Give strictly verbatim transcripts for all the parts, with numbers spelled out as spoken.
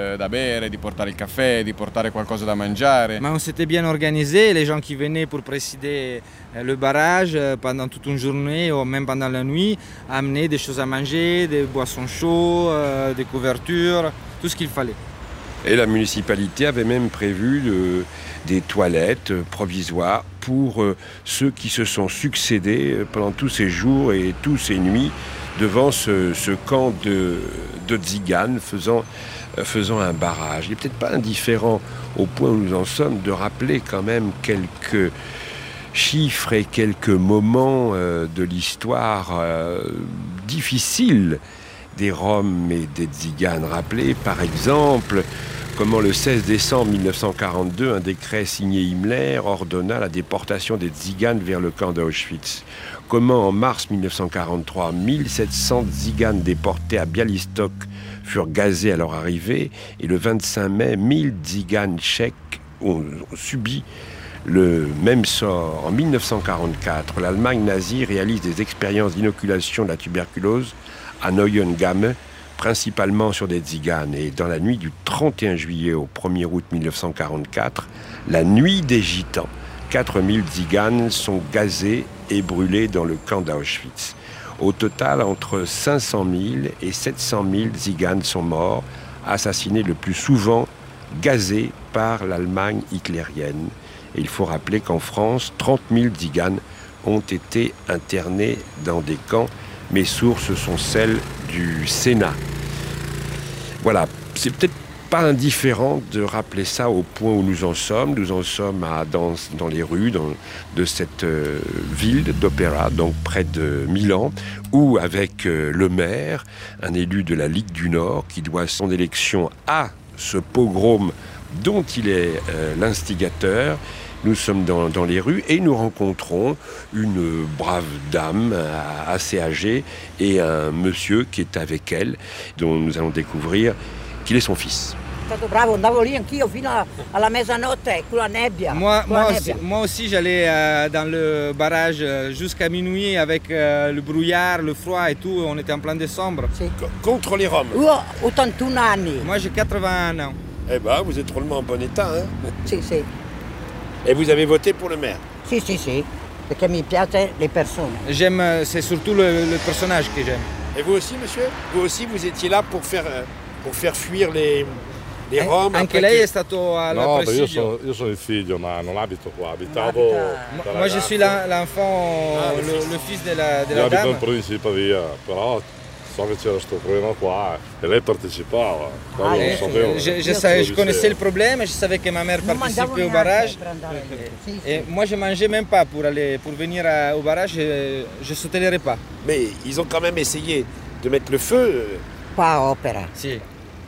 eh, da bere, di portare il caffè, di portare qualcosa da mangiare. Mais on s'était bien organisé, les gens qui venaient pour présider le barrage pendant toute une journée ou même pendant la nuit amenaient des choses à manger, des boissons chaudes, euh, des couvertures, tout ce qu'il fallait. Et la municipalité avait même prévu de, des toilettes provisoires pour euh, ceux qui se sont succédés pendant tous ces jours et toutes ces nuits devant ce, ce camp de, de tziganes faisant, euh, faisant un barrage. Il n'est peut-être pas indifférent au point où nous en sommes de rappeler quand même quelques chiffres et quelques moments euh, de l'histoire euh, difficile des Roms et des Tziganes. Rappelez par exemple comment le seize décembre mille neuf cent quarante-deux, un décret signé Himmler ordonna la déportation des Tziganes vers le camp d'Auschwitz. Comment en mars mille neuf cent quarante-trois, mille sept cents Tziganes déportés à Bialystok furent gazés à leur arrivée, et le vingt-cinq mai, mille Tziganes tchèques ont subi le même sort. En mille neuf cent quarante-quatre, l'Allemagne nazie réalise des expériences d'inoculation de la tuberculose à Neuengamme, principalement sur des Tziganes. Et dans la nuit du trente et un juillet au premier août mille neuf cent quarante-quatre, la nuit des Gitans, quatre mille Tziganes sont gazés et brûlés dans le camp d'Auschwitz. Au total, entre cinq cent mille et sept cent mille Tziganes sont morts, assassinés le plus souvent, gazés par l'Allemagne hitlérienne. Et il faut rappeler qu'en France, trente mille Tziganes ont été internés dans des camps. Mes sources sont celles du Sénat. Voilà, c'est peut-être pas indifférent de rappeler ça au point où nous en sommes. Nous en sommes à, dans, dans les rues dans, de cette euh, ville d'Opéra, donc près de Milan, où avec euh, le maire, un élu de la Ligue du Nord, qui doit son élection à ce pogrom dont il est euh, l'instigateur. Nous sommes dans, dans les rues et nous rencontrons une brave dame assez âgée et un monsieur qui est avec elle, dont nous allons découvrir qu'il est son fils. Bravo, andavo lì anch'io fino alla mezzanotte con la nebbia. Moi, con la moi, nebbia. Aussi, moi aussi, j'allais euh, dans le barrage jusqu'à minuit avec euh, le brouillard, le froid et tout. On était en plein décembre. Sì. Contre les Roms. Io ho ottantuno anni. Moi, j'ai quatre-vingt-un ans. Eh ben, vous êtes drôlement en bon état, hein. Sì, sì. Et vous avez voté pour le maire? Sì, sì, sì. Perché mi piace le persone. J'aime, c'est surtout le, le personnage que j'aime. Et vous aussi, monsieur? Vous aussi, vous étiez là pour faire, pour faire fuir les, les Roms? Anche lei che... è stato al no, presidio? Io sono, io sono il figlio, ma non abito qua, abitavo... Abita... Moi, je suis l'enfant, ah, le, le fils de la, de la io dame. abito in provincia di Pavia, però so che c'era questo problema qua e lei partecipava. Ah, non eh, sapevo. Je, je, savais, je connaissais le problème, je savais que ma mère participait au barrage. Sì, sì. Et moi, je mangeais même pas pour aller, pour venir à, au barrage, je, je sautais les repas. Mais ils ont quand même essayé de mettre le feu. Qua a Opera. Sì.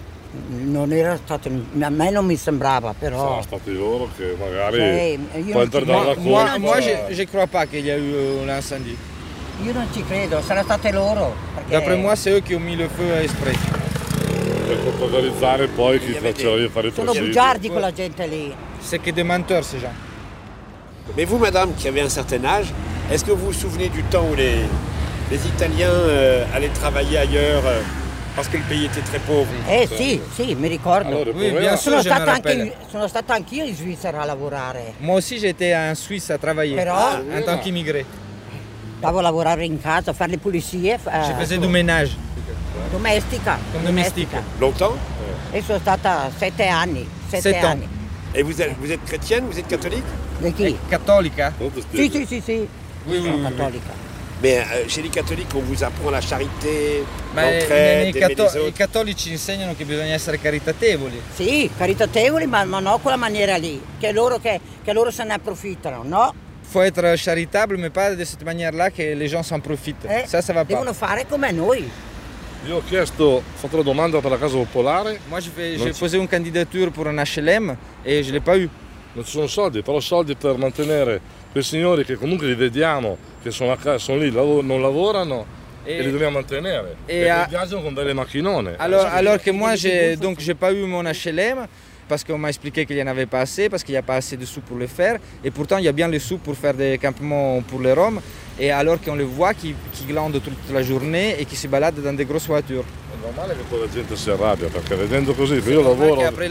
Non era stato, a me non mi sembrava, però. Sono stati loro che magari Sì, io poi non ci- per dare la moi- colpa. Moi, moi je ne crois pas qu'il y a eu l'incendie. Io non ci credo, saranno state loro. Perché... D'après moi, c'est eux qui ont mis le feu exprès. Per colpevolizzare poi chi faceva di fare i Sono presidi. bugiardi quella gente lì. C'est que des menteurs, ces gens. Mais vous, madame, qui avez un certain âge, est-ce que vous vous souvenez du temps où les, les Italiens euh, allaient travailler ailleurs euh, parce que le pays était très pauvre? Eh sì, sì, mi ricordo. Allora, il Oui, problema- bien sûr, sono, je me stata anche, rappelle. sono stata anch'io in Svizzera a lavorare. Moi aussi, j'étais en Suisse à travailler, Però en tant qu'immigré. andavo a lavorare in casa, a fare le pulizie. eh, Je faisais du ménage. Domestica. Comme domestique. Longtemps? E sono stata sette anni. Sette Sept ans. anni. Et vous êtes, vous êtes chrétienne, vous êtes catholique? Di chi? Cattolica? Sì, sì, sì, sì. Oui, oui, Sono oui, oui. cattolica. Mais euh, chez les catholiques, on vous apprend la charité, Ma i, l'entraide, i aimer catto- les i autres. cattolici insegnano che bisogna essere caritatevoli. Sì, caritatevoli, ma, ma non quella maniera lì, che loro, che, che loro se ne approfittano, no? Faut être charitable, mais pas de cette manière-là que les gens s'en profitent. Eh, Ça, ça va pas. devono fare come noi. Io ho chiesto, ho fatto la domanda per la casa popolare, Moi, je fais- Non j'ai ci- posé une candidature pour un H L M et je ne l'ai pas eu. non ci sono soldi, però soldi per mantenere quei signori che comunque li vediamo, che sono, a casa, sono lì, lav- non lavorano e, E- li dobbiamo mantenere. e E, a- viaggiano con delle macchinone. Alors, alors que moi, j'ai donc j'ai pas eu mon H L M parce qu'on m'a expliqué qu'il n'y en avait pas assez, parce qu'il n'y a pas assez de sous pour le faire. Et pourtant, il y a bien les sous pour faire des campements pour les Roms. et alors qu'on les voit qui, qui glandent toute la journée et qui si baladent dans des grosses voitures. È normale che poi la gente si arrabbia perché vedendo così, io lavoro. Après